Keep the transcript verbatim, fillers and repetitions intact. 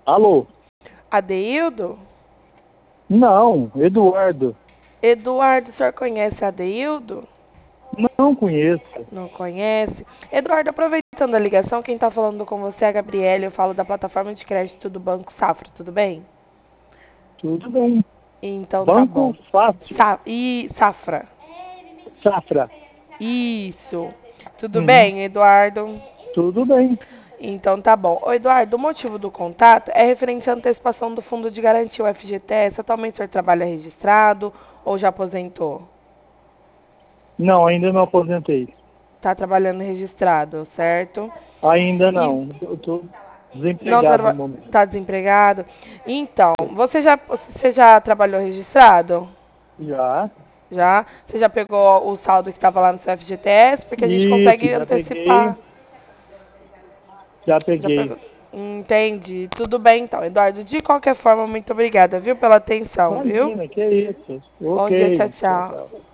Alô? Adeildo? Não, Eduardo. Eduardo, o senhor conhece Adeildo? Não conheço. Não conhece? Eduardo, aproveitando a ligação, quem está falando com você é a Gabriela, eu falo da plataforma de crédito do Banco Safra, tudo bem? Tudo bem. Então tá Banco bom. Fácil. Sa e Safra. Safra. Isso. Tudo Uhum. bem, Eduardo? Tudo bem. Então tá bom. Ô, Eduardo, o motivo do contato é referente à antecipação do Fundo de Garantia, o F G T S. Atualmente o senhor trabalha registrado ou já aposentou? Não, ainda não aposentei. Tá trabalhando registrado, certo? Ainda E não. Eu estou não desempregado no traba... momento. tá desempregado? Então, você já, você já trabalhou registrado? Já. Já? Você já pegou o saldo que estava lá no seu F G T S? Porque a gente Isso, consegue já peguei. antecipar. Já Já peguei. pegou? Entendi. Tudo bem então, Eduardo. De qualquer forma, muito obrigada, viu, pela atenção, viu? Imagina, que é isso. Bom dia, tchau, Ok. Tchau, tchau. tchau.